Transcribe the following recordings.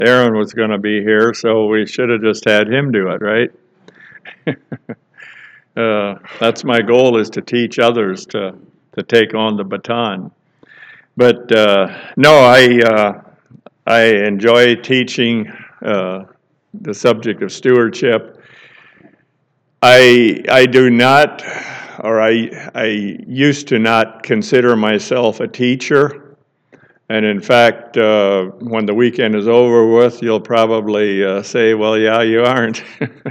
Aaron was going to be here, so we should have just had him do it, right? That's my goal, is to teach others to take on the baton. But no, I enjoy teaching the subject of stewardship. I do not, or I used to not consider myself a teacher. And in fact, when the weekend is over with, you'll probably say, well, yeah, you aren't.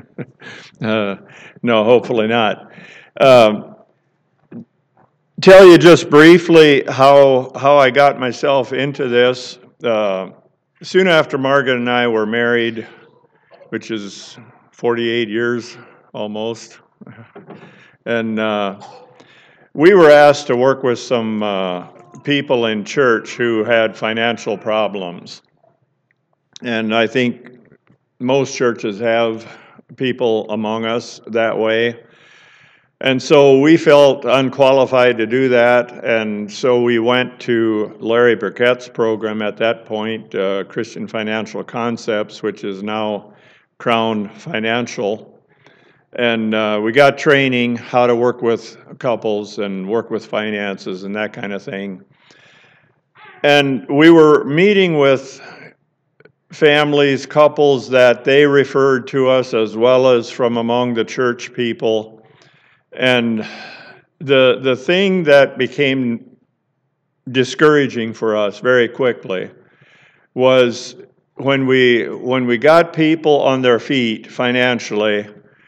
No, hopefully not. Um, tell you just briefly how I got myself into this. Soon after Margaret and I were married, which is 48 years almost, and we were asked to work with some people in church who had financial problems. And I think most churches have people among us that way. And so we felt unqualified to do that, and so we went to Larry Burkett's program at that point, Christian Financial Concepts, which is now Crown Financial. And we got training how to work with couples and work with finances and that kind of thing. And we were meeting with families, couples that they referred to us, as well as from among the church people. And the thing that became discouraging for us very quickly was when we got people on their feet financially,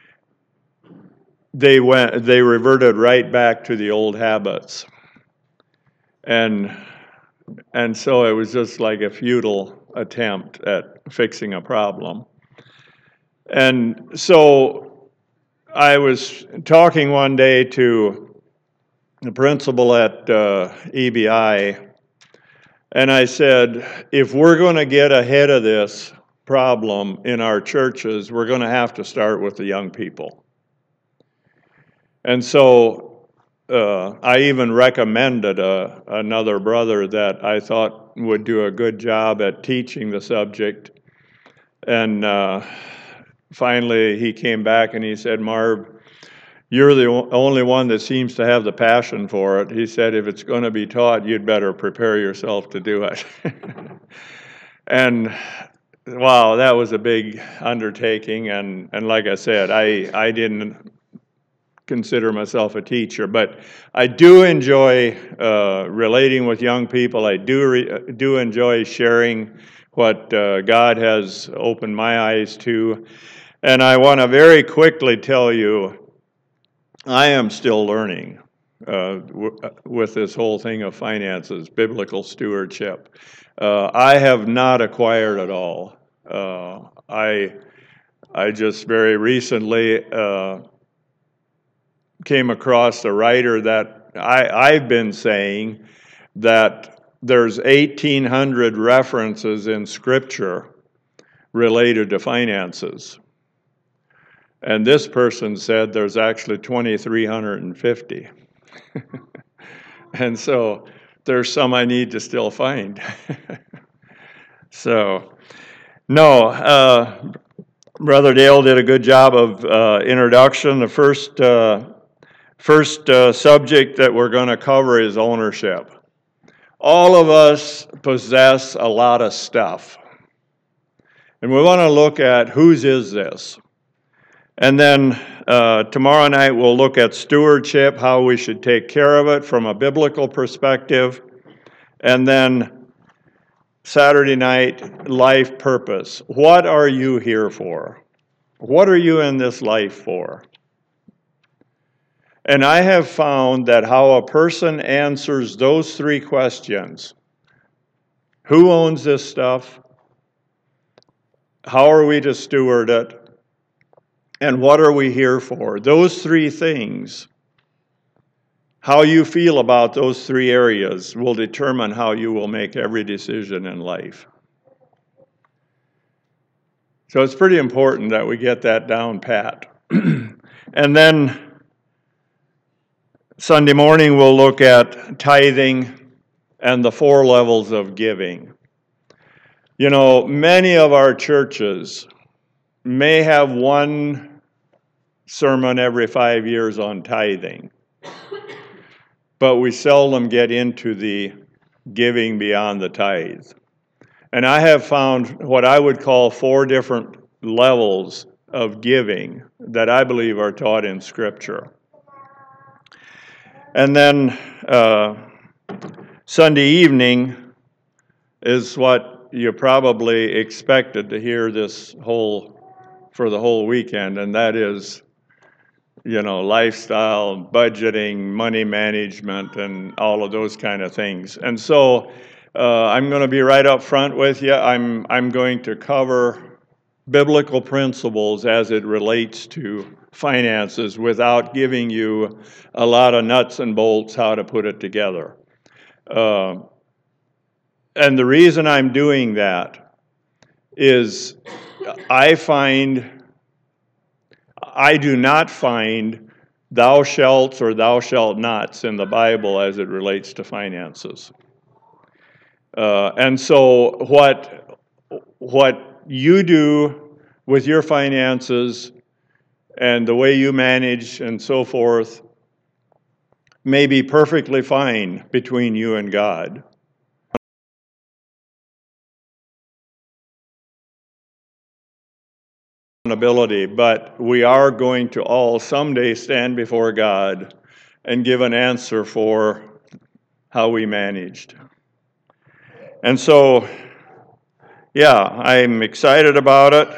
they reverted right back to the old habits. And so it was just like a futile attempt at fixing a problem. And so I was talking one day to the principal at EBI, and I said, if we're going to get ahead of this problem in our churches, we're going to have to start with the young people. And so I even recommended another brother that I thought would do a good job at teaching the subject. And finally, he came back and he said, Marv, you're the only one that seems to have the passion for it. He said, if it's going to be taught, you'd better prepare yourself to do it. And wow, that was a big undertaking. And like I said, I didn't consider myself a teacher, but I do enjoy relating with young people. I do enjoy sharing what God has opened my eyes to. And I want to very quickly tell you, I am still learning with this whole thing of finances, biblical stewardship. I have not acquired it all. I just very recently came across a writer that I've been saying that there's 1,800 references in Scripture related to finances. And this person said there's actually 2,350. And so there's some I need to still find. So, no, Brother Dale did a good job of introduction. The first subject that we're going to cover is ownership. All of us possess a lot of stuff. And we want to look at whose is this. And then tomorrow night we'll look at stewardship, how we should take care of it from a biblical perspective. And then Saturday night, life purpose. What are you here for? What are you in this life for? And I have found that how a person answers those three questions, who owns this stuff? How are we to steward it? And what are we here for? Those three things, how you feel about those three areas will determine how you will make every decision in life. So it's pretty important that we get that down pat. And then Sunday morning we'll look at tithing and the 4 levels of giving. Many of our churches may have one sermon every 5 years on tithing, but we seldom get into the giving beyond the tithe. And I have found what I would call 4 different levels of giving that I believe are taught in Scripture. And then Sunday evening is what you probably expected to hear for the whole weekend, and that is, lifestyle, budgeting, money management, and all of those kind of things. And so I'm going to be right up front with you. I'm going to cover biblical principles as it relates to finances without giving you a lot of nuts and bolts how to put it together. And the reason I'm doing that is I do not find thou shalt or thou shalt nots in the Bible as it relates to finances. And so what you do with your finances and the way you manage and so forth may be perfectly fine between you and God. But we are going to all someday stand before God and give an answer for how we managed. And so, I'm excited about it.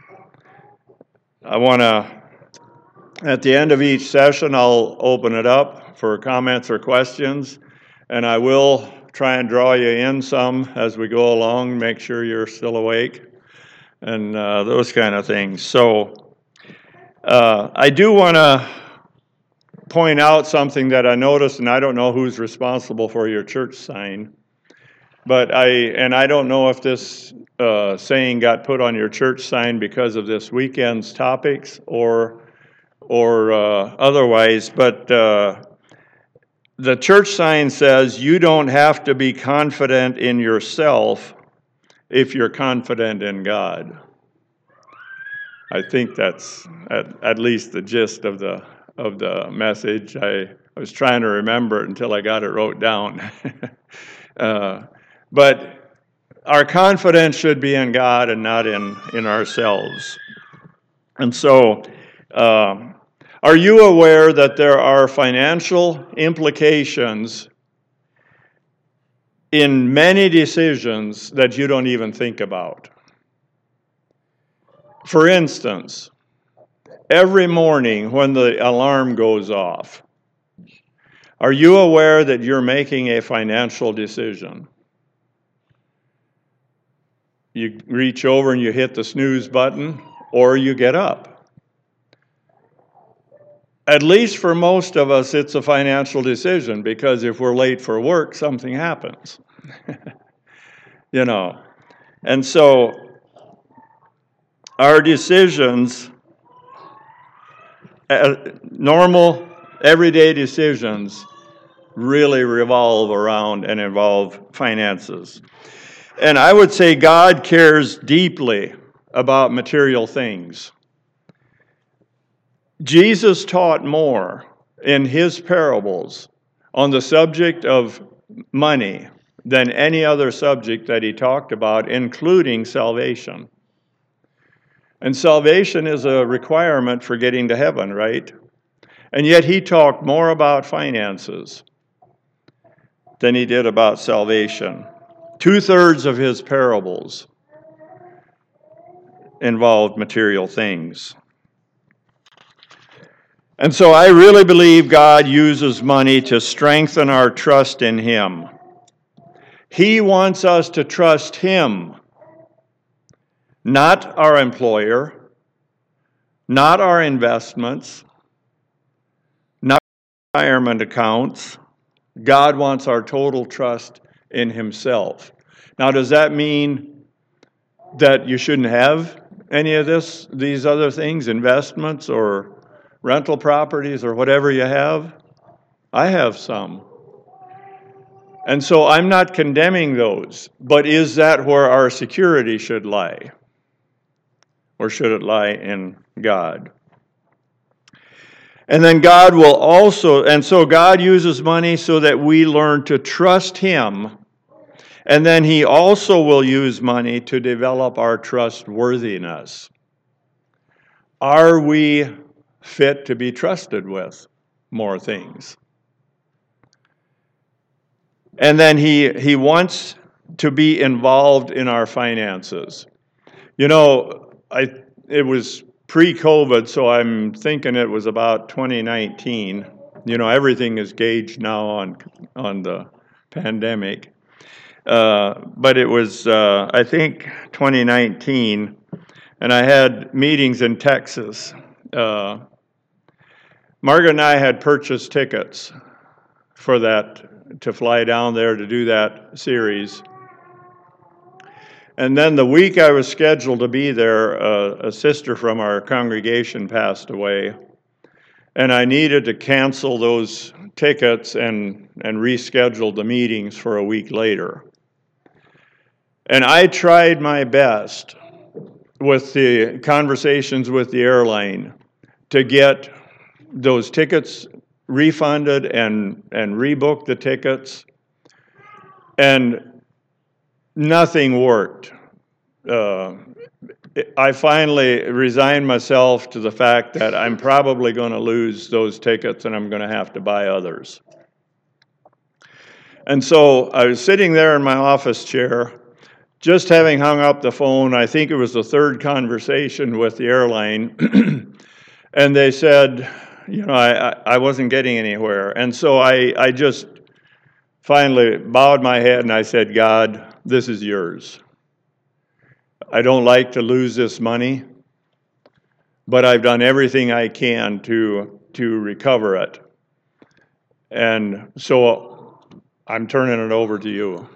I want to, at the end of each session, I'll open it up for comments or questions, and I will try and draw you in some as we go along, make sure you're still awake, and those kind of things. So I do want to point out something that I noticed, and I don't know who's responsible for your church sign, but I don't know if this saying got put on your church sign because of this weekend's topics or otherwise, but the church sign says you don't have to be confident in yourself if you're confident in God. I think that's at least the gist of the message. I was trying to remember it until I got it wrote down. But our confidence should be in God and not in ourselves. And so, are you aware that there are financial implications in many decisions that you don't even think about? For instance, every morning when the alarm goes off, are you aware that you're making a financial decision? You reach over and you hit the snooze button, or you get up. At least for most of us, it's a financial decision, because if we're late for work, something happens. And so our decisions, normal, everyday decisions, really revolve around and involve finances. And I would say God cares deeply about material things. Jesus taught more in his parables on the subject of money than any other subject that he talked about, including salvation. And salvation is a requirement for getting to heaven, right? And yet he talked more about finances than he did about salvation. 2/3 of his parables involved material things. And so I really believe God uses money to strengthen our trust in him. He wants us to trust him, not our employer, not our investments, not our retirement accounts. God wants our total trust in himself. Now, does that mean that you shouldn't have any of these other things, investments or rental properties or whatever you have? I have some. And so I'm not condemning those, but is that where our security should lie? Or should it lie in God? And then God will also, and so God uses money so that we learn to trust Him. And then He also will use money to develop our trustworthiness. Are we fit to be trusted with more things? And then he wants to be involved in our finances. You know, it was pre-COVID, so I'm thinking it was about 2019. You know, everything is gauged now on the pandemic. But it was, I think, 2019, and I had meetings in Texas. Margaret and I had purchased tickets for that, to fly down there to do that series. And then the week I was scheduled to be there, a sister from our congregation passed away, and I needed to cancel those tickets and reschedule the meetings for a week later. And I tried my best with the conversations with the airline to get those tickets refunded and rebook the tickets, and nothing worked. I finally resigned myself to the fact that I'm probably going to lose those tickets and I'm going to have to buy others. And so I was sitting there in my office chair, just having hung up the phone. I think it was the third conversation with the airline, and they said, you know, I wasn't getting anywhere. And so I just finally bowed my head and I said, God, this is yours. I don't like to lose this money, but I've done everything I can to recover it. And so I'm turning it over to you.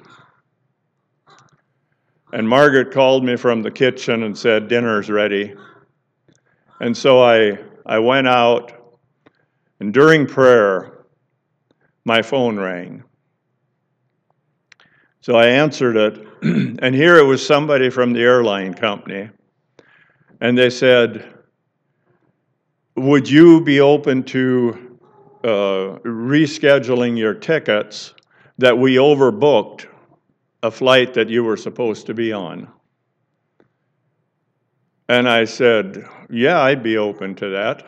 And Margaret called me from the kitchen and said, dinner's ready. And so I went out, and during prayer, my phone rang. So I answered it, and here it was somebody from the airline company. And they said, would you be open to rescheduling your tickets that we overbooked a flight that you were supposed to be on? And I said, yeah, I'd be open to that.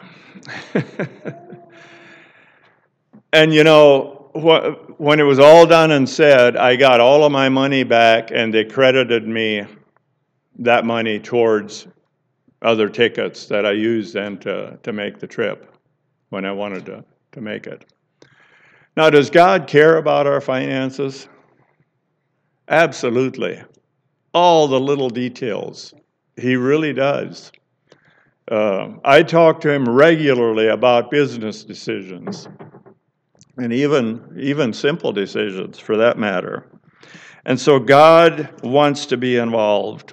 And you know, when it was all done and said, I got all of my money back, and they credited me that money towards other tickets that I used then to make the trip when I wanted to make it. Now, does God care about our finances? Absolutely. All the little details. He really does. I talk to him regularly about business decisions, and even simple decisions for that matter. And so God wants to be involved.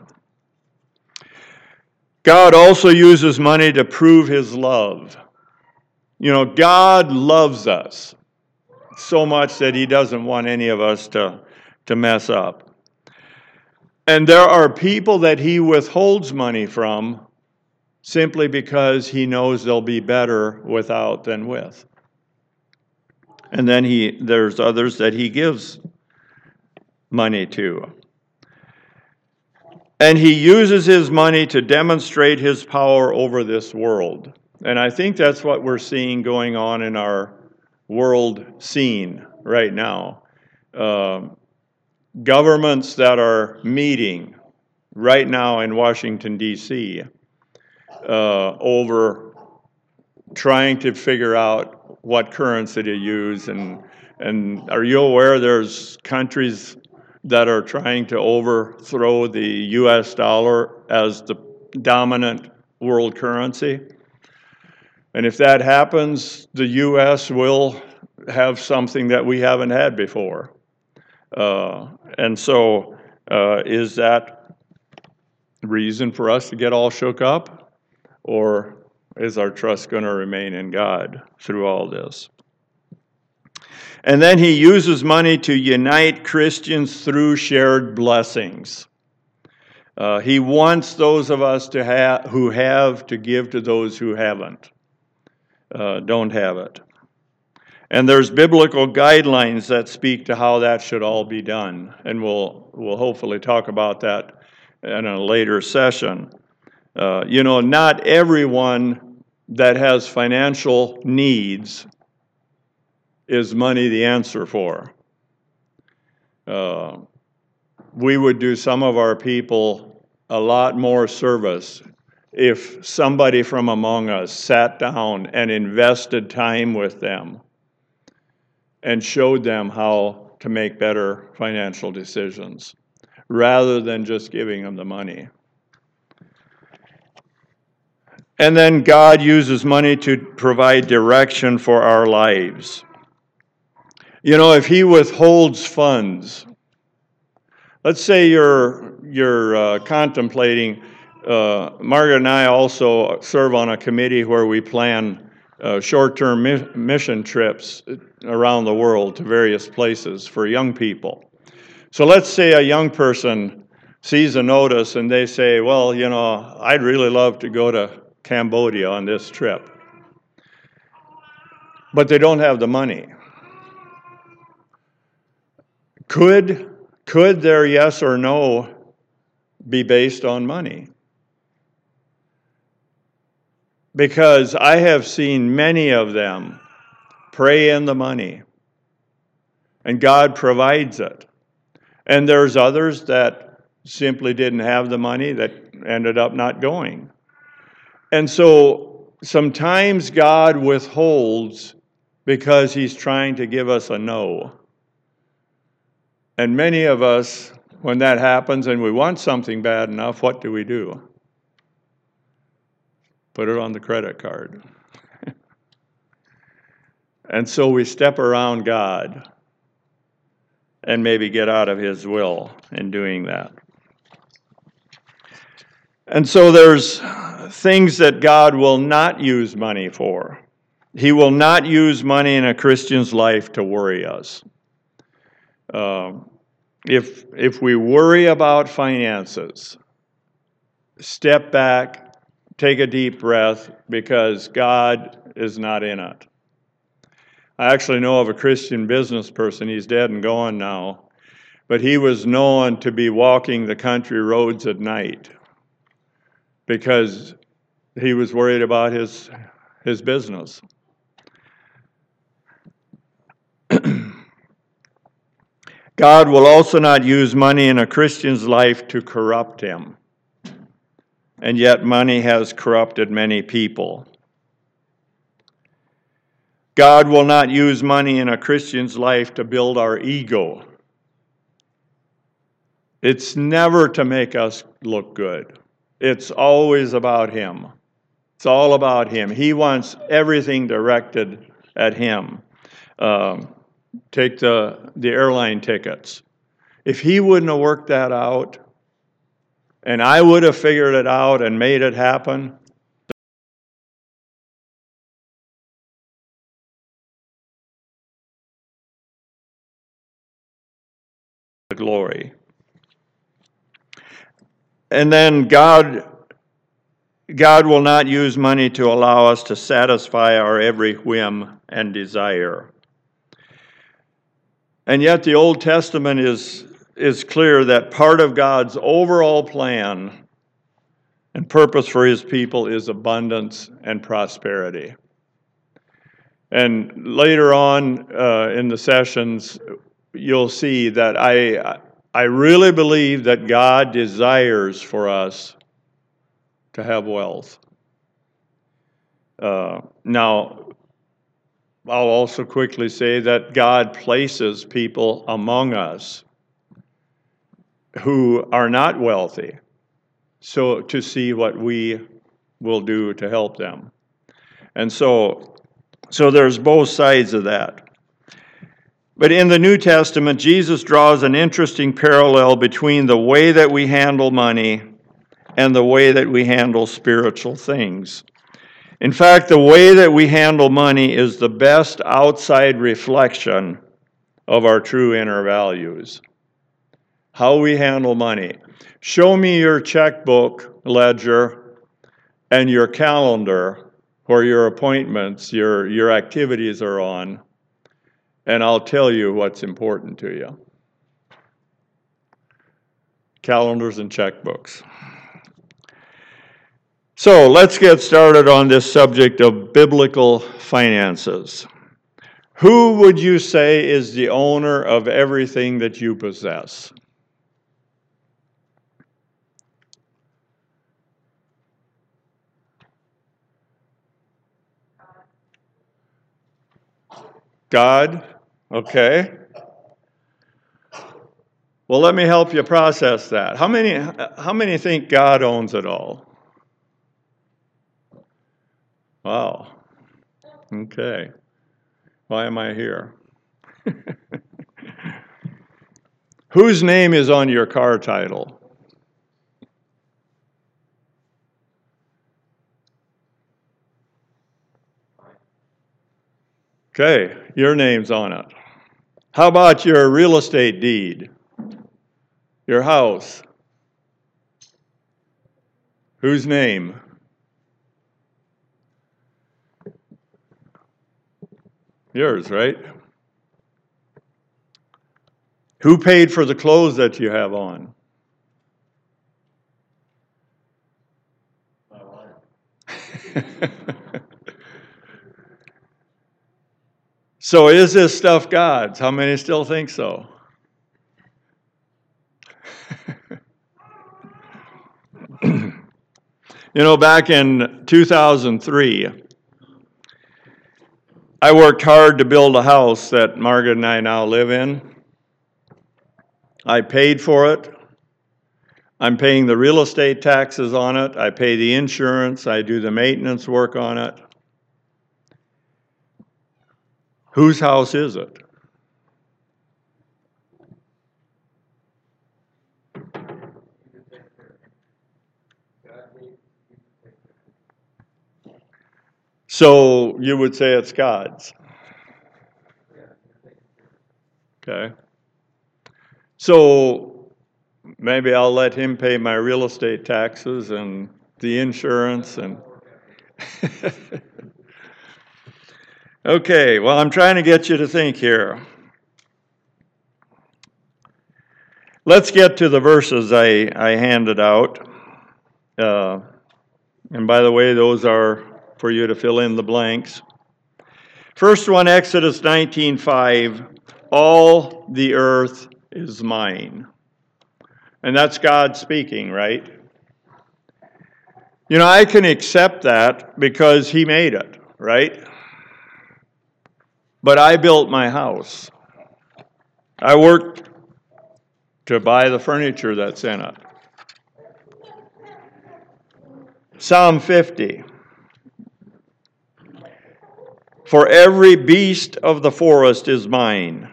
God also uses money to prove his love. You know, God loves us so much that he doesn't want any of us to mess up. And there are people that he withholds money from simply because he knows they'll be better without than with. And then there's others that he gives money to. And he uses his money to demonstrate his power over this world. And I think that's what we're seeing going on in our world scene right now. Governments that are meeting right now in Washington, D.C., over trying to figure out what currency to use. And are you aware there's countries that are trying to overthrow the U.S. dollar as the dominant world currency? And if that happens, the U.S. will have something that we haven't had before. And so is that reason for us to get all shook up? Or is our trust going to remain in God through all this? And then he uses money to unite Christians through shared blessings. He wants those of us who have to give to those who don't have it. And there's biblical guidelines that speak to how that should all be done. And we'll hopefully talk about that in a later session. Not everyone that has financial needs is money the answer for. We would do some of our people a lot more service if somebody from among us sat down and invested time with them and showed them how to make better financial decisions, rather than just giving them the money. And then God uses money to provide direction for our lives. If he withholds funds, let's say you're contemplating, Margaret and I also serve on a committee where we plan short-term mission trips around the world to various places for young people. So let's say a young person sees a notice and they say, well, I'd really love to go to Cambodia on this trip. But they don't have the money. Could their yes or no be based on money? Because I have seen many of them pray in the money, and God provides it. And there's others that simply didn't have the money that ended up not going. And so sometimes God withholds because he's trying to give us a no. And many of us, when that happens and we want something bad enough, what do? Put it on the credit card. And so we step around God and maybe get out of his will in doing that. And so there's things that God will not use money for. He will not use money in a Christian's life to worry us. If we worry about finances, step back, take a deep breath, because God is not in it. I actually know of a Christian business person, he's dead and gone now, but he was known to be walking the country roads at night because he was worried about his business. God will also not use money in a Christian's life to corrupt him. And yet money has corrupted many people. God will not use money in a Christian's life to build our ego. It's never to make us look good. It's always about him. It's all about him. He wants everything directed at him. Take the airline tickets. If he wouldn't have worked that out, and I would have figured it out and made it happen, the glory. And then God will not use money to allow us to satisfy our every whim and desire. And yet the Old Testament is clear that part of God's overall plan and purpose for his people is abundance and prosperity. And later on in the sessions, you'll see that I really believe that God desires for us to have wealth. Now, I'll also quickly say that God places people among us who are not wealthy, so to see what we will do to help them. And so there's both sides of that. But in the New Testament, Jesus draws an interesting parallel between the way that we handle money and the way that we handle spiritual things. In fact, the way that we handle money is the best outside reflection of our true inner values. How we handle money. Show me your checkbook ledger and your calendar where your appointments, your activities are on, and I'll tell you what's important to you. Calendars and checkbooks. So let's get started on this subject of biblical finances. Who would you say is the owner of everything that you possess? God? Okay. Well, let me help you process that. How many think God owns it all? Wow. Okay. Why am I here? Whose name is on your car title? Okay, your name's on it. How about your real estate deed? Your house? Whose name? Yours, right? Who paid for the clothes that you have on? My wife. So is this stuff God's? How many still think so? You know, back in 2003, I worked hard to build a house that Margaret and I now live in. I paid for it. I'm paying the real estate taxes on it. I pay the insurance. I do the maintenance work on it. Whose house is it? So you would say it's God's. Okay. So maybe I'll let him pay my real estate taxes and the insurance and okay, well, I'm trying to get you to think here. Let's get to the verses I handed out. And by the way, those are for you to fill in the blanks. First one, Exodus 19:5, all the earth is mine. And that's God speaking, right? You know, I can accept that because he made it, right? But I built my house. I worked to buy the furniture that's in it. Psalm 50. For every beast of the forest is mine.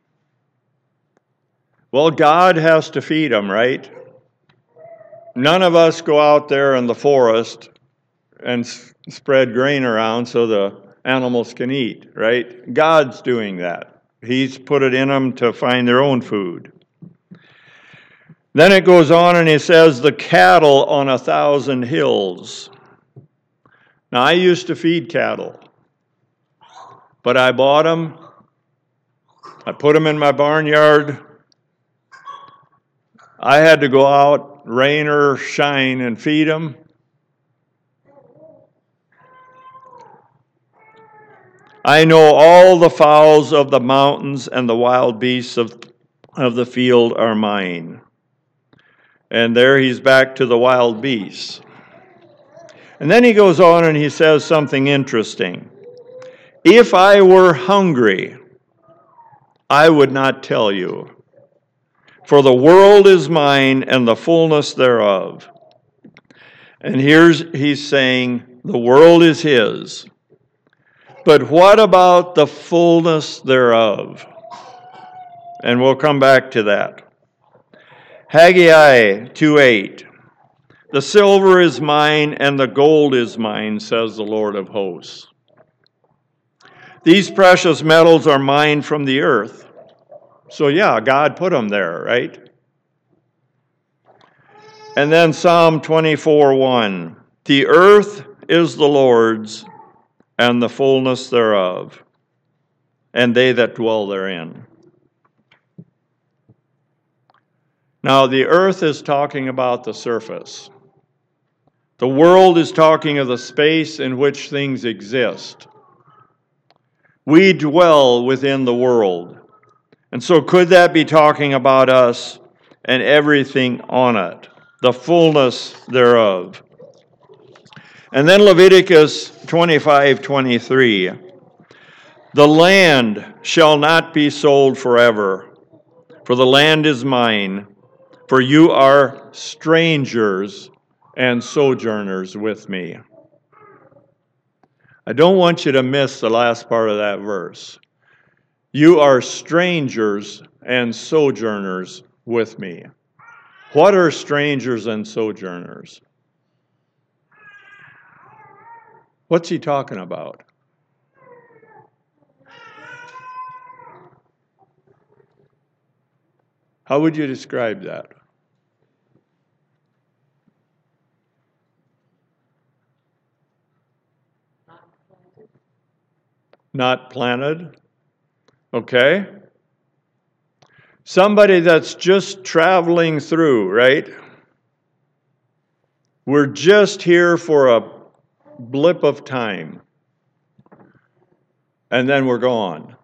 Well, God has to feed them, right? None of us go out there in the forest and spread grain around so the animals can eat, right? God's doing that. He's put it in them to find their own food. Then it goes on and he says, the cattle on 1,000 hills. Now, I used to feed cattle, but I bought them. I put them in my barnyard. I had to go out, rain or shine, and feed them. I know all the fowls of the mountains and the wild beasts of the field are mine. And there he's back to the wild beasts. And then he goes on and he says something interesting. If I were hungry, I would not tell you. For the world is mine and the fullness thereof. And he's saying the world is his. But what about the fullness thereof? And we'll come back to that. Haggai 2:8. The silver is mine and the gold is mine, says the Lord of hosts. These precious metals are mine from the earth. So yeah, God put them there, right? And then Psalm 24:1. The earth is the Lord's and the fullness thereof, and they that dwell therein. Now, the earth is talking about the surface. The world is talking of the space in which things exist. We dwell within the world. And so could that be talking about us and everything on it, the fullness thereof? And then Leviticus 25:23. The land shall not be sold forever, for the land is mine, for you are strangers and sojourners with me. I don't want you to miss the last part of that verse. You are strangers and sojourners with me. What are strangers and sojourners? What's he talking about? How would you describe that? Not planted. Okay. Somebody that's just traveling through, right? We're just here for a blip of time, and then we're gone.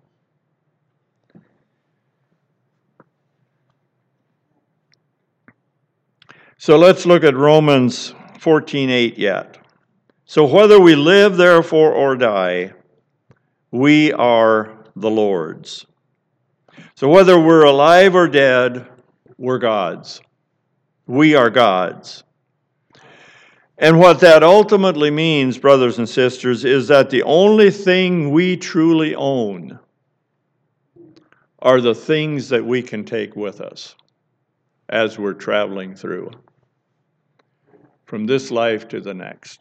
So let's look at Romans 14:8 yet. So whether we live, therefore, or die, we are the Lord's. So whether we're alive or dead, we're God's. We are God's. And what that ultimately means, brothers and sisters, is that the only thing we truly own are the things that we can take with us as we're traveling through from this life to the next.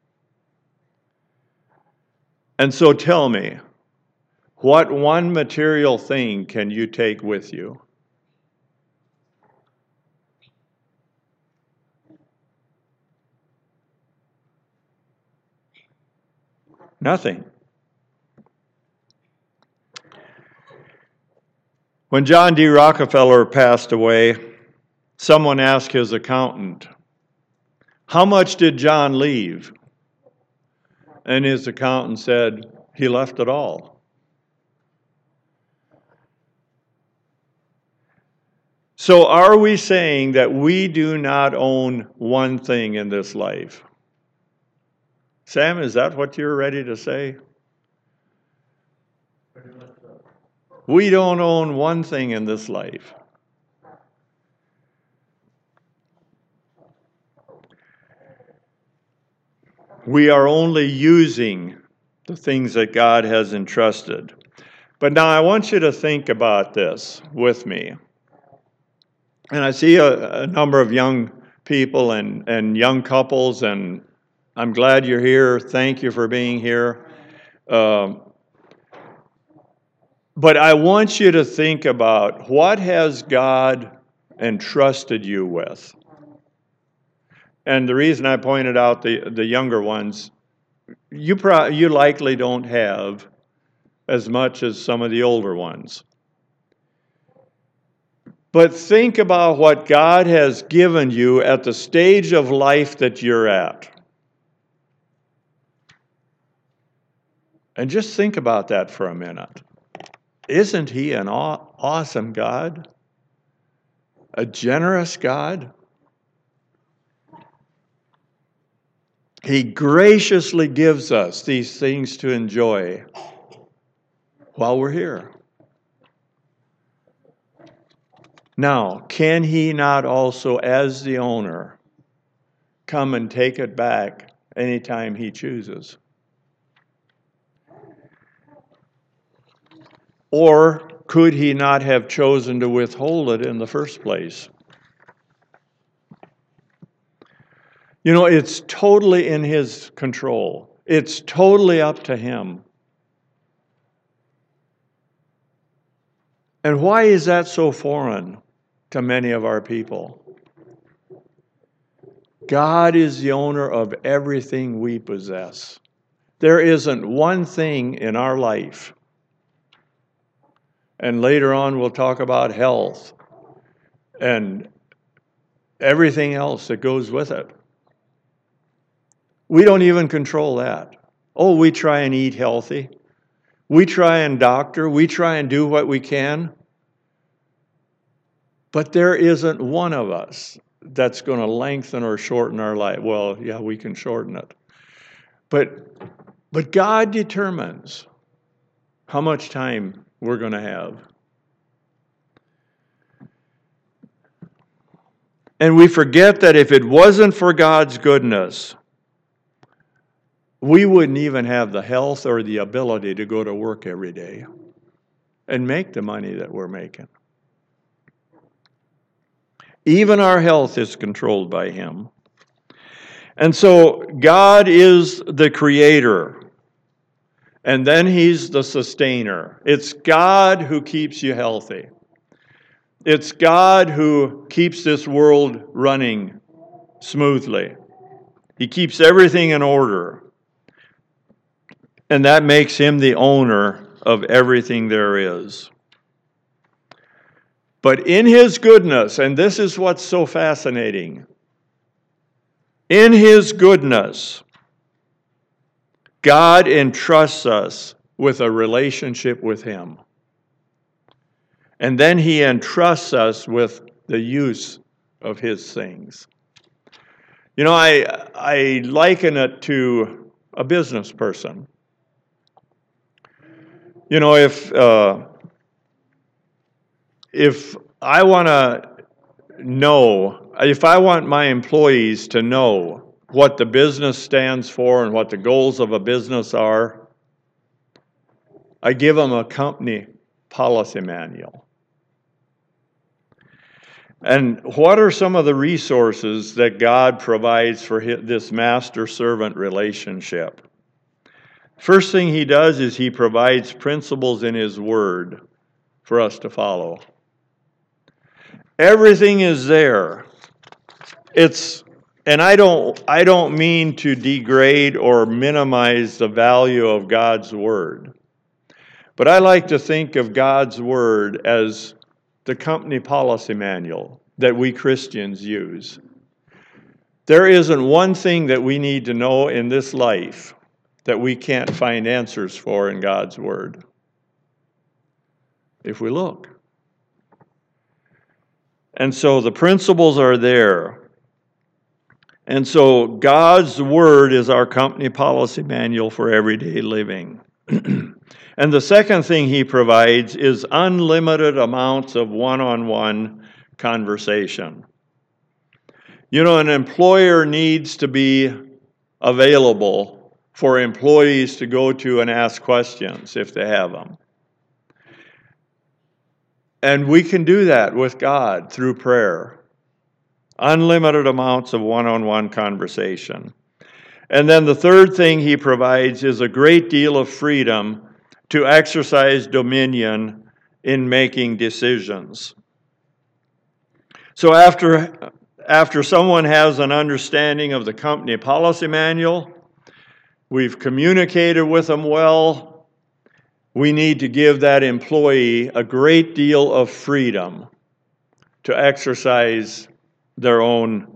And so tell me, what one material thing can you take with you? Nothing. When John D. Rockefeller passed away, someone asked his accountant, how much did John leave? And his accountant said, he left it all. So are we saying that we do not own one thing in this life? Sam, is that what you're ready to say? We don't own one thing in this life. We are only using the things that God has entrusted. But now I want you to think about this with me. And I see a number of young people and young couples, and I'm glad you're here. Thank you for being here. But I want you to think about, what has God entrusted you with? And the reason I pointed out the younger ones, you likely don't have as much as some of the older ones. But think about what God has given you at the stage of life that you're at. And just think about that for a minute. Isn't He an awesome God? A generous God? He graciously gives us these things to enjoy while we're here. Now, can He not also, as the owner, come and take it back anytime He chooses? Or could He not have chosen to withhold it in the first place? You know, it's totally in His control. It's totally up to Him. And why is that so foreign to many of our people? God is the owner of everything we possess. There isn't one thing in our life. And later on we'll talk about health and everything else that goes with it. We don't even control that. Oh, we try and eat healthy. We try and doctor. We try and do what we can. But there isn't one of us that's going to lengthen or shorten our life. Well, yeah, we can shorten it. But God determines how much time we're going to have. And we forget that if it wasn't for God's goodness, we wouldn't even have the health or the ability to go to work every day and make the money that we're making. Even our health is controlled by Him. And so God is the creator. And then He's the sustainer. It's God who keeps you healthy. It's God who keeps this world running smoothly. He keeps everything in order. And that makes Him the owner of everything there is. But in His goodness, and this is what's so fascinating, in His goodness, God entrusts us with a relationship with Him. And then He entrusts us with the use of His things. You know, I liken it to a business person. You know, if I want to know, if I want my employees to know what the business stands for and what the goals of a business are, I give them a company policy manual. And what are some of the resources that God provides for this master-servant relationship? First thing He does is He provides principles in His Word for us to follow. Everything is there. And I don't mean to degrade or minimize the value of God's Word. But I like to think of God's Word as the company policy manual that we Christians use. There isn't one thing that we need to know in this life that we can't find answers for in God's Word, if we look. And so the principles are there. And so God's Word is our company policy manual for everyday living. And the second thing He provides is unlimited amounts of one-on-one conversation. You know, an employer needs to be available for employees to go to and ask questions if they have them. And we can do that with God through prayer. Unlimited amounts of one-on-one conversation. And then the third thing He provides is a great deal of freedom to exercise dominion in making decisions. So after someone has an understanding of the company policy manual, we've communicated with them well, we need to give that employee a great deal of freedom to exercise their own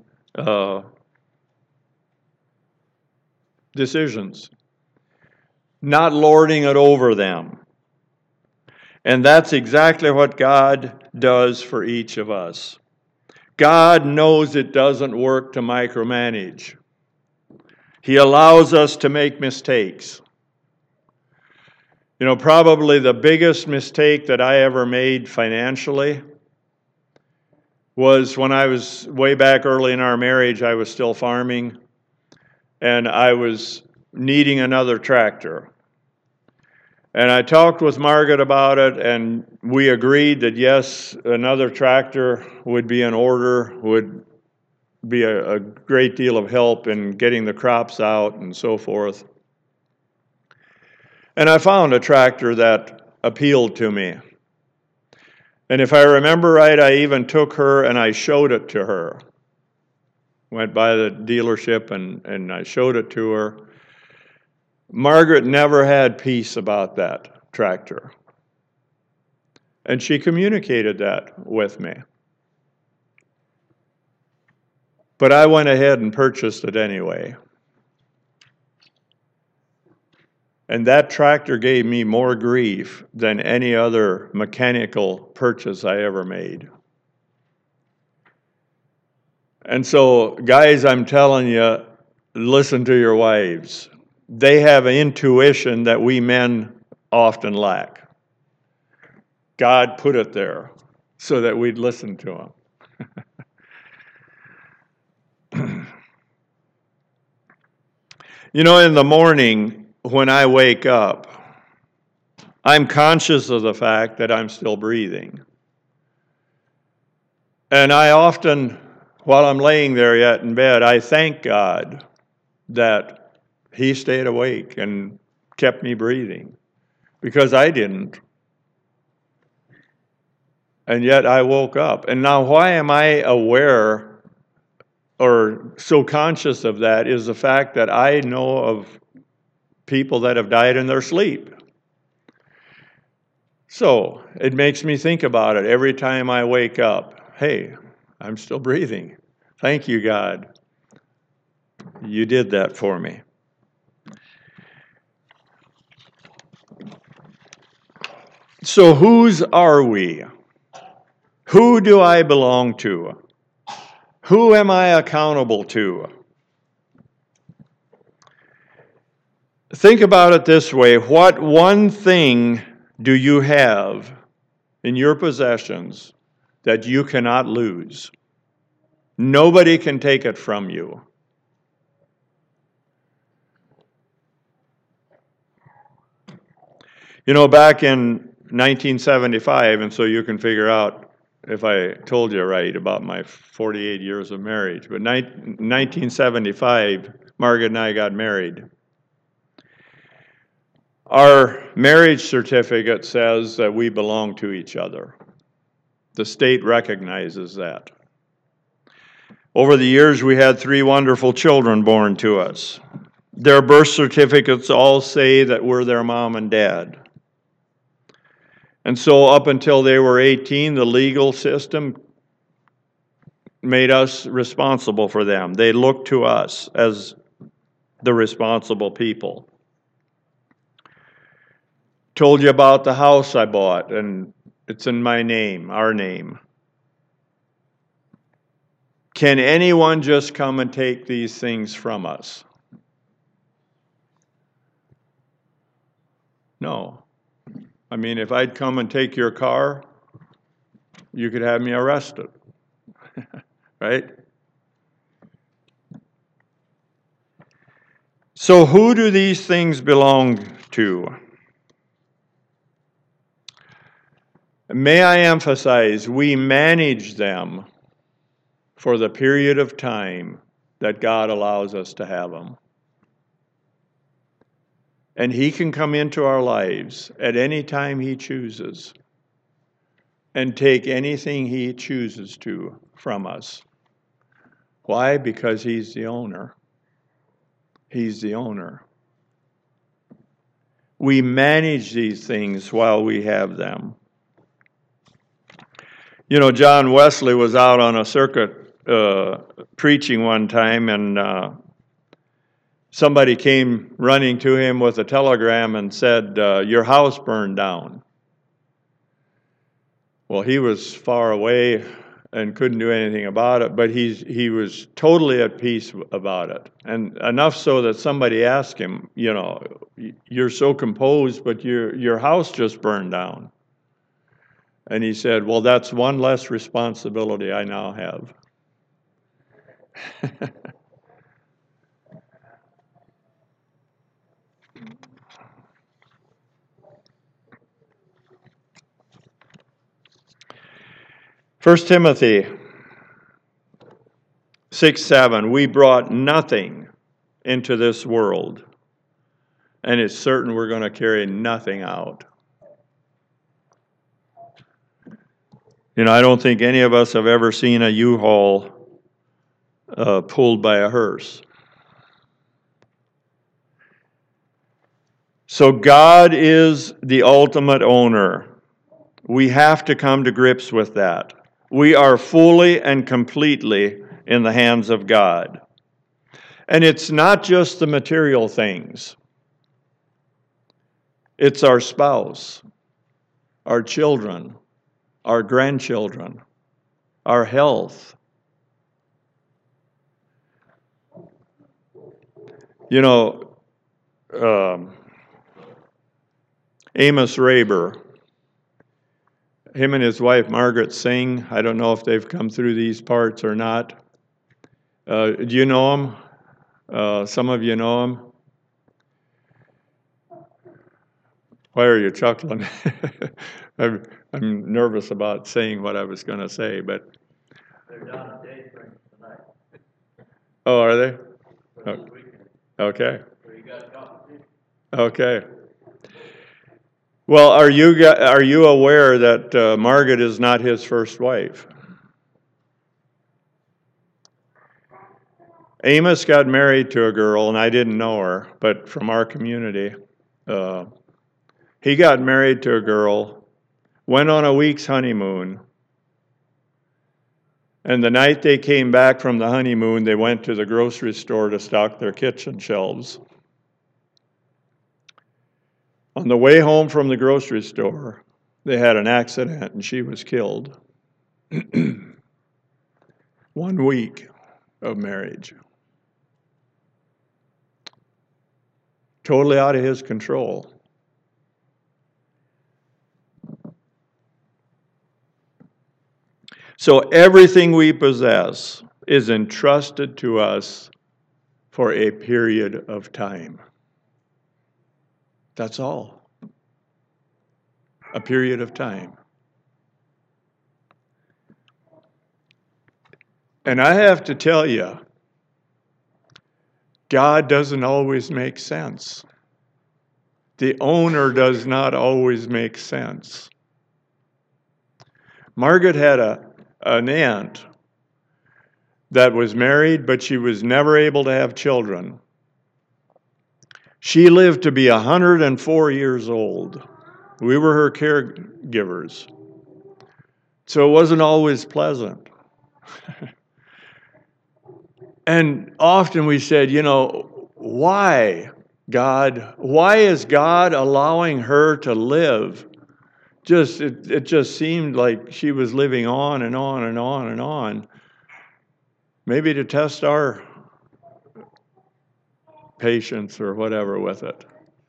decisions, not lording it over them. And that's exactly what God does for each of us. God knows it doesn't work to micromanage. He allows us to make mistakes. You know, probably the biggest mistake that I ever made financially was when I was way back early in our marriage. I was still farming, and I was needing another tractor. And I talked with Margaret about it, and we agreed that yes, another tractor would be in order, would be a great deal of help in getting the crops out and so forth. And I found a tractor that appealed to me. And if I remember right, I even took her and I showed it to her. Went by the dealership and I showed it to her. Margaret never had peace about that tractor. And she communicated that with me. But I went ahead and purchased it anyway. And that tractor gave me more grief than any other mechanical purchase I ever made. And so, guys, I'm telling you, listen to your wives. They have an intuition that we men often lack. God put it there so that we'd listen to him. You know, in the morning when I wake up, I'm conscious of the fact that I'm still breathing. And I often, while I'm laying there yet in bed, I thank God that he stayed awake and kept me breathing, because I didn't. And yet I woke up. And now why am I aware or so conscious of that is the fact that I know of people that have died in their sleep. So it makes me think about it every time I wake up. Hey, I'm still breathing. Thank you, God. You did that for me. So whose are we? Who do I belong to? Who am I accountable to? Think about it this way. What one thing do you have in your possessions that you cannot lose? Nobody can take it from you. You know, back in 1975, and so you can figure out if I told you right about my 48 years of marriage, but 1975, Margaret and I got married. Our marriage certificate says that we belong to each other. The state recognizes that. Over the years, we had 3 wonderful children born to us. Their birth certificates all say that we're their mom and dad. And so up until they were 18, the legal system made us responsible for them. They looked to us as the responsible people. Told you about the house I bought, and it's in my name, our name. Can anyone just come and take these things from us? No. I mean, if I'd come and take your car, you could have me arrested, right? So who do these things belong to? May I emphasize, we manage them for the period of time that God allows us to have them. And he can come into our lives at any time he chooses and take anything he chooses to from us. Why? Because he's the owner. He's the owner. We manage these things while we have them. You know, John Wesley was out on a circuit preaching one time, and somebody came running to him with a telegram and said, your house burned down. Well, he was far away and couldn't do anything about it, but he was totally at peace about it. And enough so that somebody asked him, you know, you're so composed, but your house just burned down. And he said, well, that's one less responsibility I now have. First Timothy 6:7, we brought nothing into this world, and it's certain we're going to carry nothing out. I don't think any of us have ever seen a U-Haul pulled by a hearse. So God is the ultimate owner. We have to come to grips with that. We are fully and completely in the hands of God. And it's not just the material things. It's our spouse, our children, our grandchildren, our health. Amos Raber, him and his wife Margaret sing. I don't know if they've come through these parts or not. Do you know them? Some of you know them. Why are you chuckling? I'm nervous about saying what I was going to say, but. They're down at Day Springs tonight. Oh, are they? Okay. So you got competition. Okay. Well, are you aware that Margaret is not his first wife? Amos got married to a girl, and I didn't know her, but from our community. He got married to a girl, went on a week's honeymoon, and the night they came back from the honeymoon, they went to the grocery store to stock their kitchen shelves. On the way home from the grocery store, they had an accident and she was killed. 1 week of marriage. Totally out of his control. So everything we possess is entrusted to us for a period of time. That's all. A period of time. And I have to tell you, God doesn't always make sense. The owner does not always make sense. Margaret had an aunt that was married, but she was never able to have children. She lived to be 104 years old. We were her caregivers. So it wasn't always pleasant. And often we said, why, God? Why is God allowing her to live? It just seemed like she was living on and on and on and on. Maybe to test our patience or whatever with it.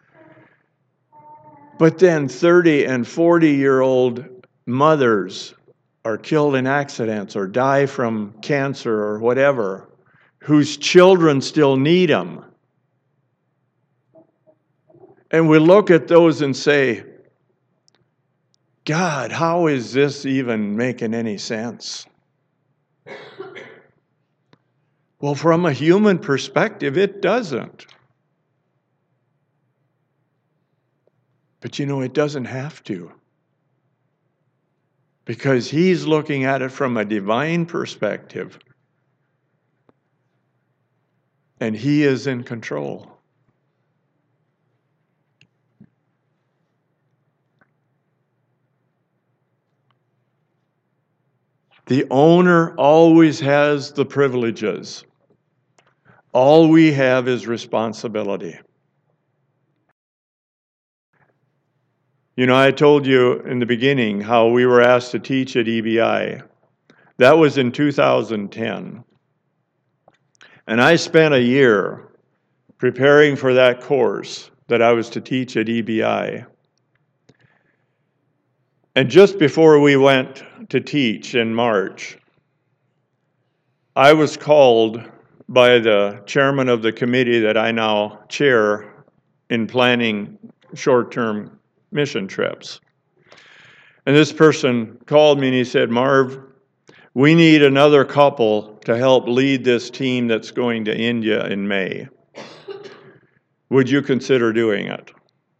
But then 30 and 40-year-old mothers are killed in accidents or die from cancer or whatever, whose children still need them. And we look at those and say, God, how is this even making any sense? Well, from a human perspective, it doesn't. But it doesn't have to. Because he's looking at it from a divine perspective. And he is in control. The owner always has the privileges. All we have is responsibility. I told you in the beginning how we were asked to teach at EBI. That was in 2010. And I spent a year preparing for that course that I was to teach at EBI. And just before we went to teach in March, I was called by the chairman of the committee that I now chair in planning short-term mission trips. And this person called me and he said, Marv, We need another couple to help lead this team that's going to India in May. Would you consider doing it?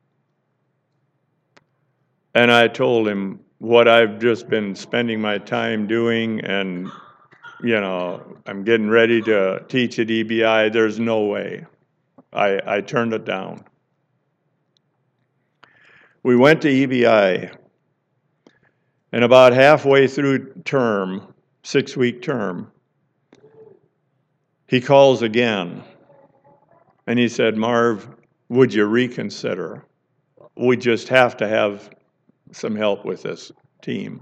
And I told him what I've just been spending my time doing, and, I'm getting ready to teach at EBI. There's no way. I turned it down. We went to EBI, and about halfway through term, 6-week term, he calls again, and he said, Marv, would you reconsider? We just have to have some help with this team.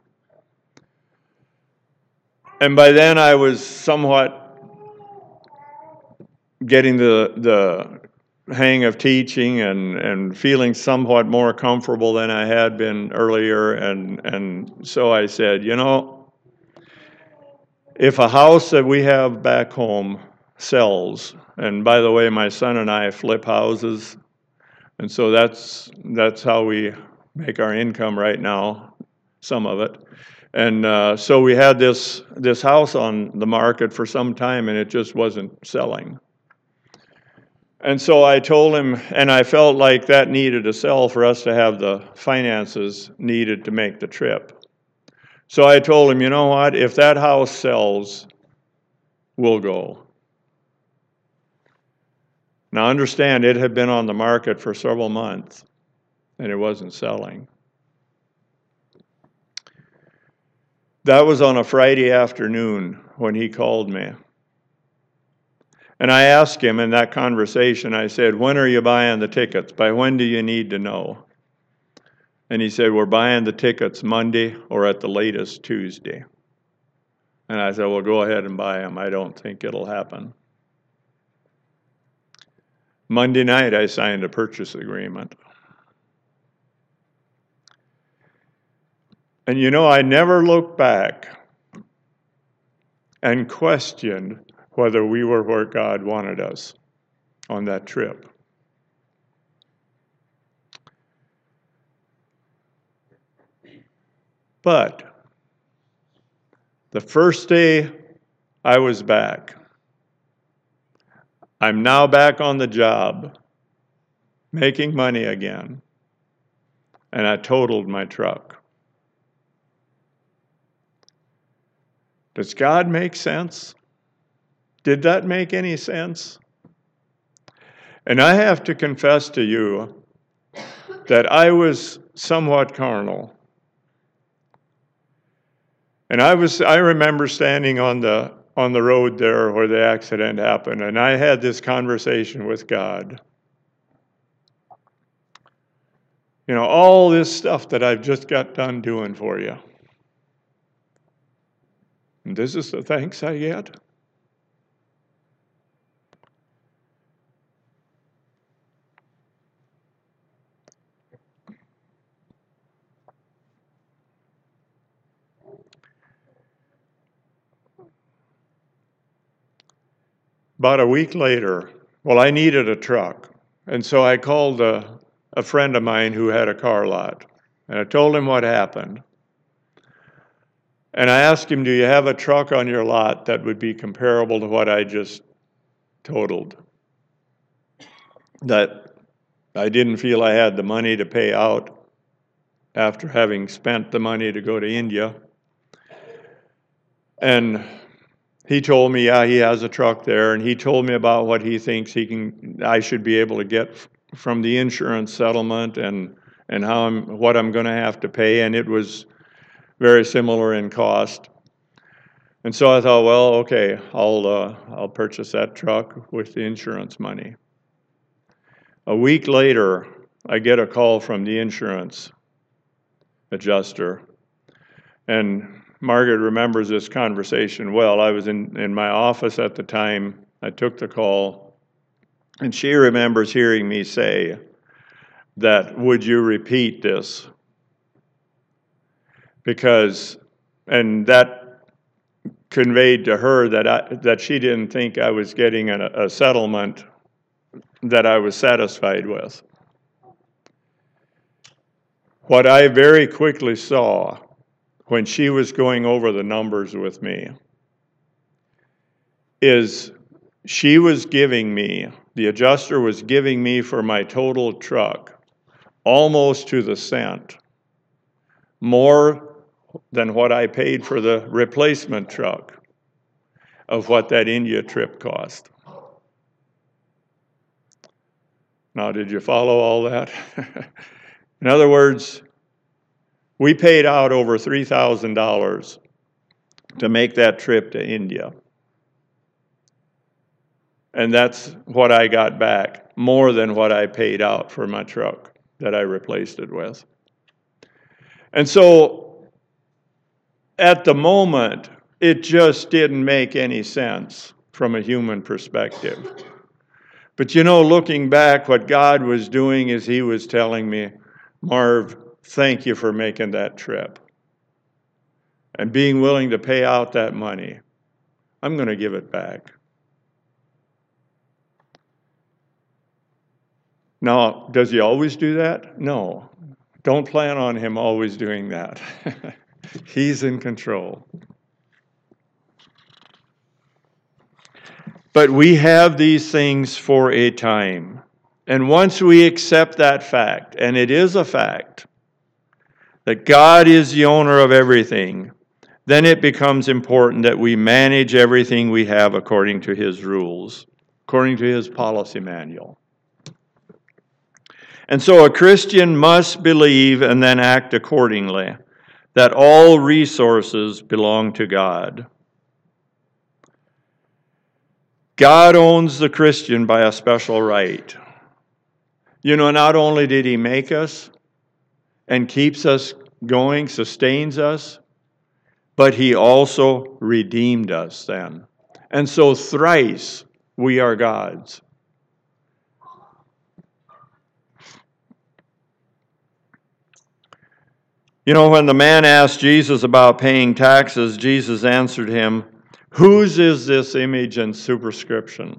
And by then I was somewhat getting the hang of teaching and feeling somewhat more comfortable than I had been earlier. And so I said, if a house that we have back home sells, and by the way, my son and I flip houses, and so that's how we make our income right now, some of it. And so we had this house on the market for some time, and it just wasn't selling. And so I told him, and I felt like that needed to sell for us to have the finances needed to make the trip. So I told him, you know what, if that house sells, we'll go. Now understand, it had been on the market for several months, and it wasn't selling. That was on a Friday afternoon when he called me. And I asked him in that conversation, I said, when are you buying the tickets? By when do you need to know? And he said, we're buying the tickets Monday or at the latest Tuesday. And I said, well, go ahead and buy them. I don't think it'll happen. Monday night, I signed a purchase agreement. And I never looked back and questioned whether we were where God wanted us on that trip. But the first day I was back, I'm now back on the job, making money again, and I totaled my truck. Does God make sense? Did that make any sense? And I have to confess to you that I was somewhat carnal. And I remember standing on the road there where the accident happened, and I had this conversation with God. All this stuff that I've just got done doing for you. And this is the thanks I get? About a week later, I needed a truck. And so I called a friend of mine who had a car lot. And I told him what happened. And I asked him, do you have a truck on your lot that would be comparable to what I just totaled? That I didn't feel I had the money to pay out after having spent the money to go to India. And he told me, yeah, he has a truck there, and he told me about what he thinks I should be able to get from the insurance settlement and what I'm going to have to pay, and it was very similar in cost. And so I thought, well, okay, I'll purchase that truck with the insurance money. A week later, I get a call from the insurance adjuster, and Margaret remembers this conversation well. I was in my office at the time. I took the call, and she remembers hearing me say that, would you repeat this? And that conveyed to her that she didn't think I was getting a settlement that I was satisfied with. What I very quickly saw when she was going over the numbers with me is she was giving me, the adjuster was giving me for my total truck, almost to the cent, more than what I paid for the replacement truck of what that India trip cost. Now, did you follow all that? In other words, we paid out over $3,000 to make that trip to India. And that's what I got back, more than what I paid out for my truck that I replaced it with. And so, at the moment, it just didn't make any sense from a human perspective. But looking back, what God was doing is He was telling me, Marv, thank you for making that trip and being willing to pay out that money. I'm going to give it back. Now, does He always do that? No. Don't plan on Him always doing that. He's in control. But we have these things for a time. And once we accept that fact, and it is a fact, that God is the owner of everything, then it becomes important that we manage everything we have according to His rules, according to His policy manual. And so a Christian must believe and then act accordingly, that all resources belong to God. God owns the Christian by a special right. Not only did He make us and keeps us going, sustains us, but He also redeemed us then. And so thrice we are God's. When the man asked Jesus about paying taxes, Jesus answered him, "Whose is this image and superscription?"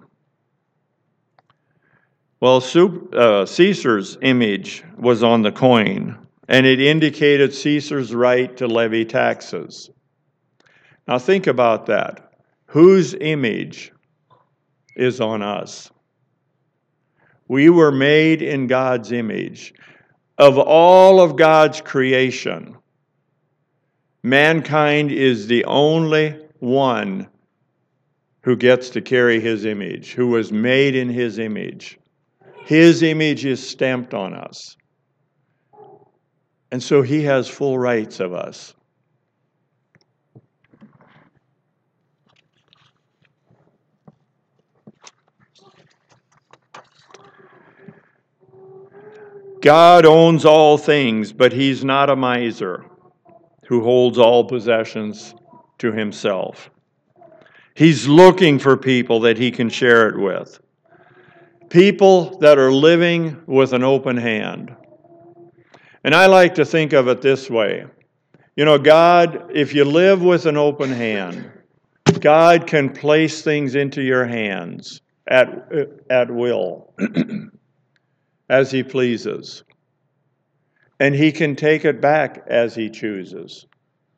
Well, Caesar's image was on the coin, and it indicated Caesar's right to levy taxes. Now think about that. Whose image is on us? We were made in God's image. Of all of God's creation, mankind is the only one who gets to carry His image, who was made in His image. His image is stamped on us. And so He has full rights of us. God owns all things, but He's not a miser who holds all possessions to Himself. He's looking for people that He can share it with. People that are living with an open hand. And I like to think of it this way. God, if you live with an open hand, God can place things into your hands at will. As He pleases. And He can take it back as He chooses.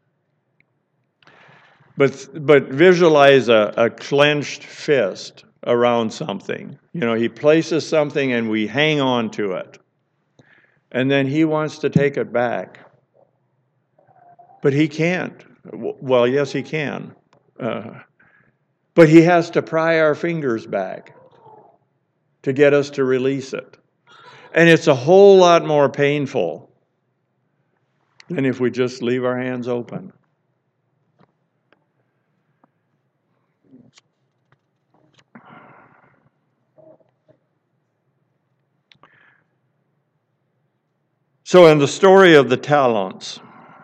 But visualize a clenched fist around something. He places something and we hang on to it. And then He wants to take it back. But He can't. Well, yes, He can. But He has to pry our fingers back to get us to release it. And it's a whole lot more painful than if we just leave our hands open. So in the story of the talents,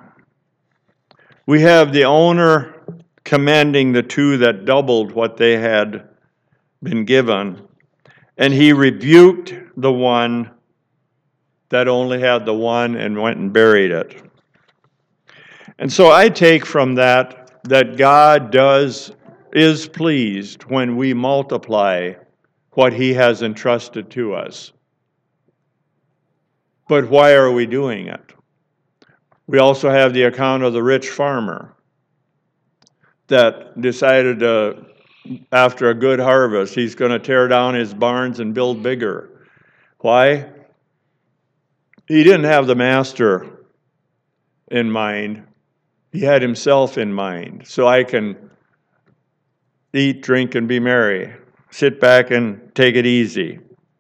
we have the owner commending the two that doubled what they had been given, and he rebuked the one that only had the one and went and buried it. And so I take from that God is pleased when we multiply what He has entrusted to us. But why are we doing it? We also have the account of the rich farmer that decided after a good harvest, he's going to tear down his barns and build bigger. Why? He didn't have the master in mind. He had himself in mind. So I can eat, drink, and be merry. Sit back and take it easy.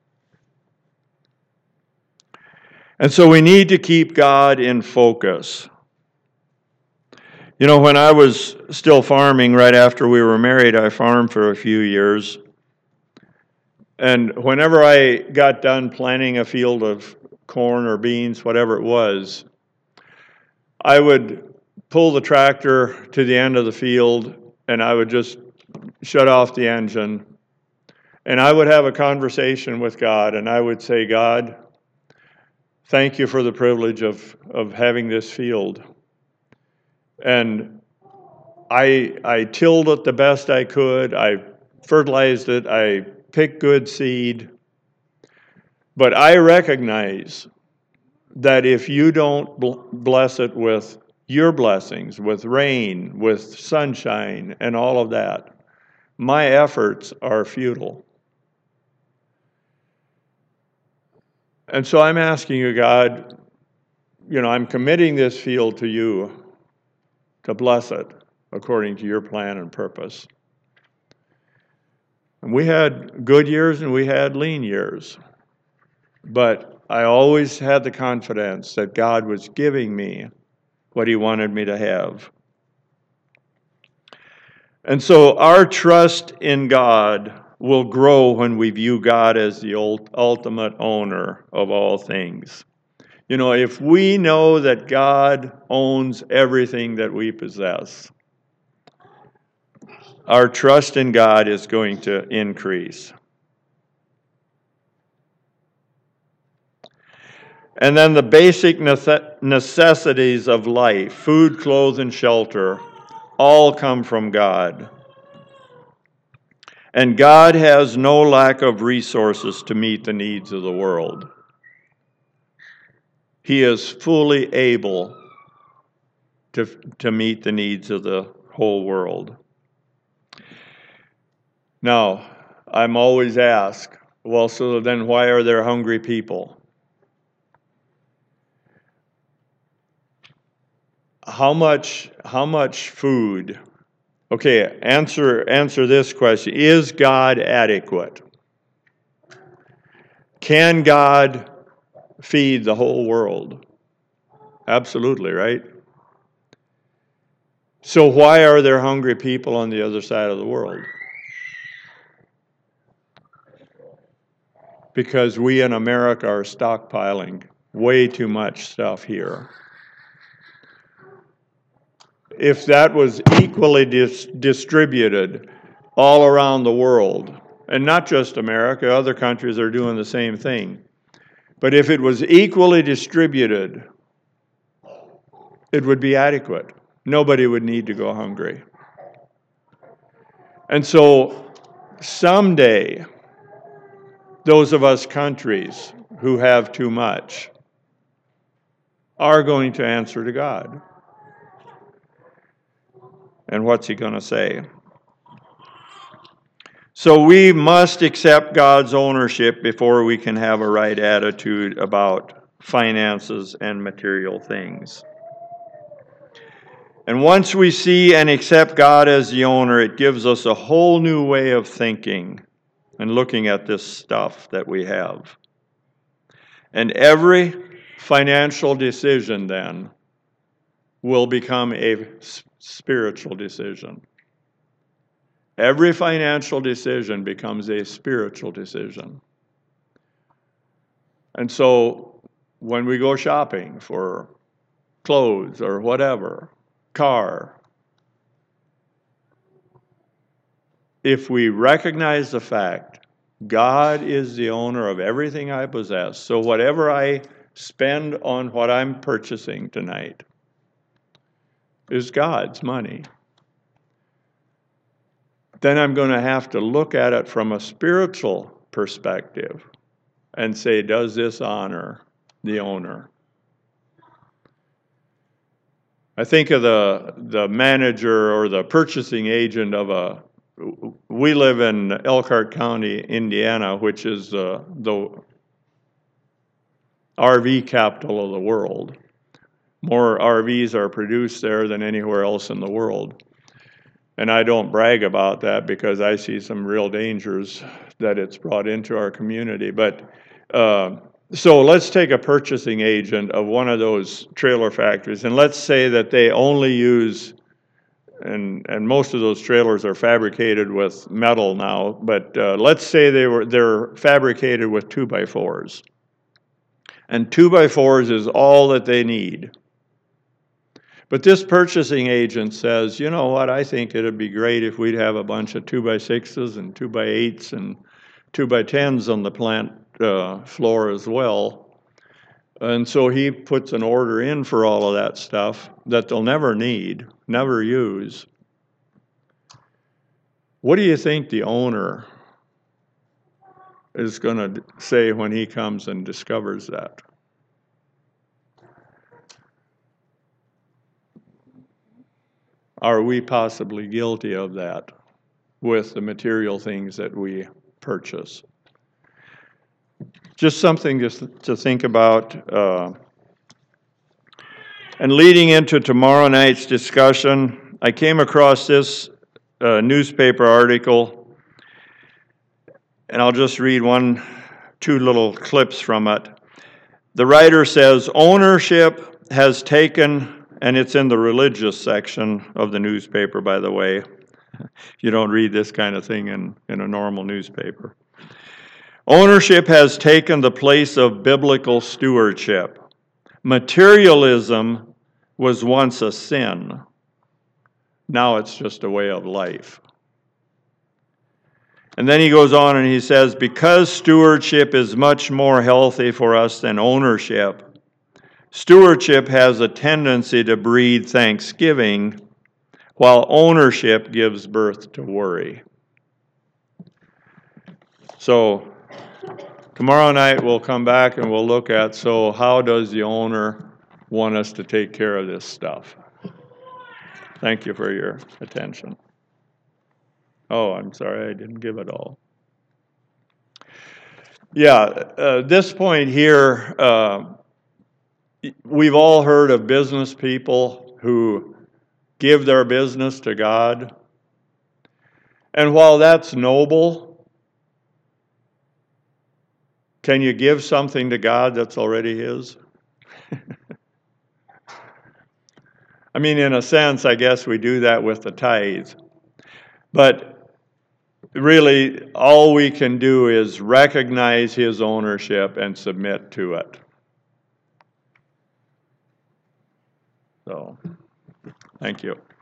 And so we need to keep God in focus. You know, when I was still farming right after we were married, I farmed for a few years. And whenever I got done planting a field of corn or beans, whatever it was, I would pull the tractor to the end of the field and I would just shut off the engine. And I would have a conversation with God and I would say, God, thank you for the privilege of having this field. And I tilled it the best I could. I fertilized it. I picked good seed. But I recognize that if you don't bless it with your blessings, with rain, with sunshine, and all of that, my efforts are futile. And so I'm asking you, God, I'm committing this field to you to bless it according to your plan and purpose. And we had good years and we had lean years. But I always had the confidence that God was giving me what he wanted me to have. And so our trust in God will grow when we view God as the ultimate owner of all things. If we know that God owns everything that we possess, our trust in God is going to increase. And then the basic necessities of life, food, clothes, and shelter, all come from God. And God has no lack of resources to meet the needs of the world. He is fully able to meet the needs of the whole world. Now, I'm always asked, well, so then why are there hungry people? How much food? Okay, answer this question. Is God adequate? Can God feed the whole world? Absolutely, right? So why are there hungry people on the other side of the world? Because we in America are stockpiling way too much stuff here. If that was equally distributed all around the world, and not just America, other countries are doing the same thing. But if it was equally distributed, it would be adequate. Nobody would need to go hungry. And so someday, those of us countries who have too much are going to answer to God. And what's he going to say? So we must accept God's ownership before we can have a right attitude about finances and material things. And once we see and accept God as the owner, it gives us a whole new way of thinking and looking at this stuff that we have. And every financial decision then will become a spiritual decision. Every financial decision becomes a spiritual decision. And so when we go shopping for clothes or whatever, car, if we recognize the fact God is the owner of everything I possess, so whatever I spend on what I'm purchasing tonight is God's money, then I'm going to have to look at it from a spiritual perspective and say, does this honor the owner? I think of the manager or the purchasing agent of we live in Elkhart County, Indiana, which is the RV capital of the world. More RVs are produced there than anywhere else in the world. And I don't brag about that because I see some real dangers that it's brought into our community. But so let's take a purchasing agent of one of those trailer factories, and let's say that they only use, and most of those trailers are fabricated with metal now, but let's say they're fabricated with 2x4s. And 2x4s is all that they need. But this purchasing agent says, you know what, I think it'd be great if we'd have a bunch of 2x6s and 2x8s and 2x10s on the plant floor as well. And so he puts an order in for all of that stuff that they'll never need, never use. What do you think the owner is going to say when he comes and discovers that? Are we possibly guilty of that with the material things that we purchase? Just something to think about. And leading into tomorrow night's discussion, I came across this newspaper article, and I'll just read two little clips from it. The writer says, ownership has taken, and it's in the religious section of the newspaper, by the way. You don't read this kind of thing in a normal newspaper. Ownership has taken the place of biblical stewardship. Materialism was once a sin. Now it's just a way of life. And then he goes on and he says, because stewardship is much more healthy for us than ownership, stewardship has a tendency to breed thanksgiving, while ownership gives birth to worry. So tomorrow night we'll come back and we'll look at, so how does the owner want us to take care of this stuff? Thank you for your attention. Oh, I'm sorry, I didn't give it all. Yeah, this point here, we've all heard of business people who give their business to God. And while that's noble, can you give something to God that's already His? I mean, in a sense, I guess we do that with the tithes. But really, all we can do is recognize His ownership and submit to it. So, thank you.